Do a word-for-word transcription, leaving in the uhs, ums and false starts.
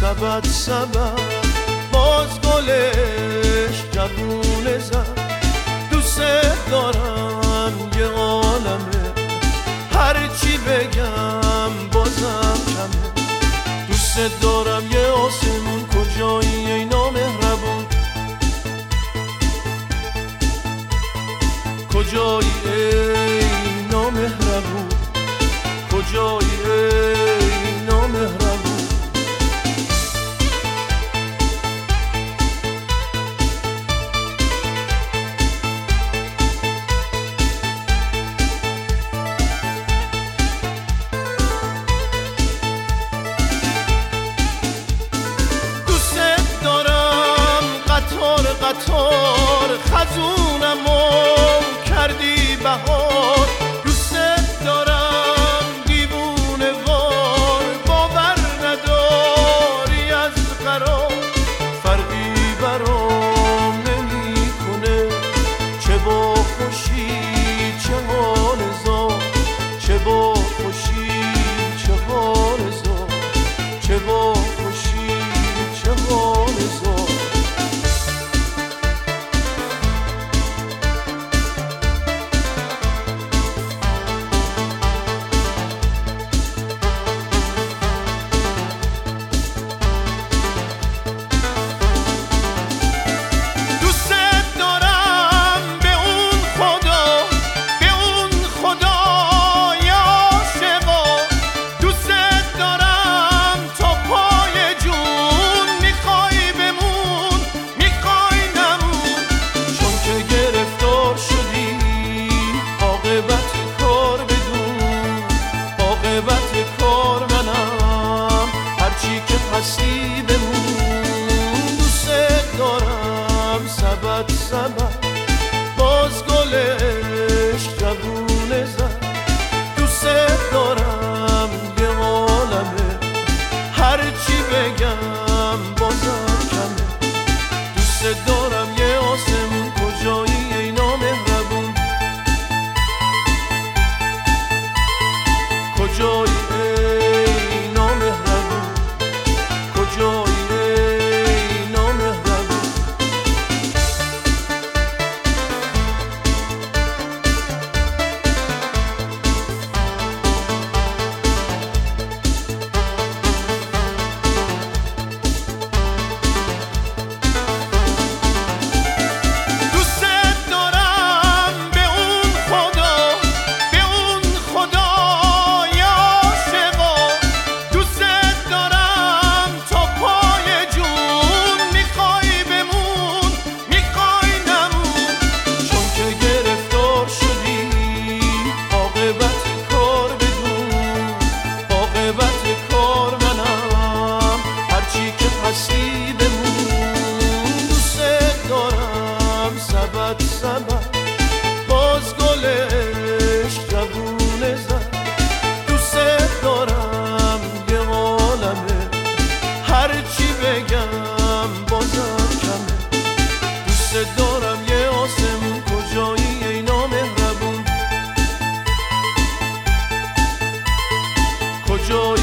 سبد سبد باز گلش جوونه زد. دوست دارم یه عالمه، هرچی بگم بازم کمه. دوست دارم یه آسمون، کجایی ای نامهربون؟ کجایی ای نامهربون؟ کجایی ای نامهربون؟ قطار خزونمو کردی بهار. دوست دارم دیوونه وار، باور نداری از قرار. فرقی برام نمی کنه چه با خوشی چه حال زار. چه با خوشی چه حال زار. چه با خوشی چه حال زار. هستی بمون. دوست دارم سبد سبد باز گلش جوونه زد. دوست دارم یه عالمه، هرچی بگم بازم کمه. دوست دارم یه آسمون، کجایی ای نامهربون؟ کجایی ای نامهربون؟ کجایی ای نامهربون؟ دوست دارم به اون خدا، به اون خدای عاشقا. دوست دارم تا پای جون، میخوای بمون میخوای نمون. چون که گرفتار شدی عاقبت کار بدون. عاقبت کار منم، هرچی که هستی بمون. دوست دارم سبد سبد باز گلش جوونه زد. دوست دارم یه عالمه، هرچی بگم بازم کمه. دوست دارم یه آسمون، کجایی ای نامهربون؟ کجایی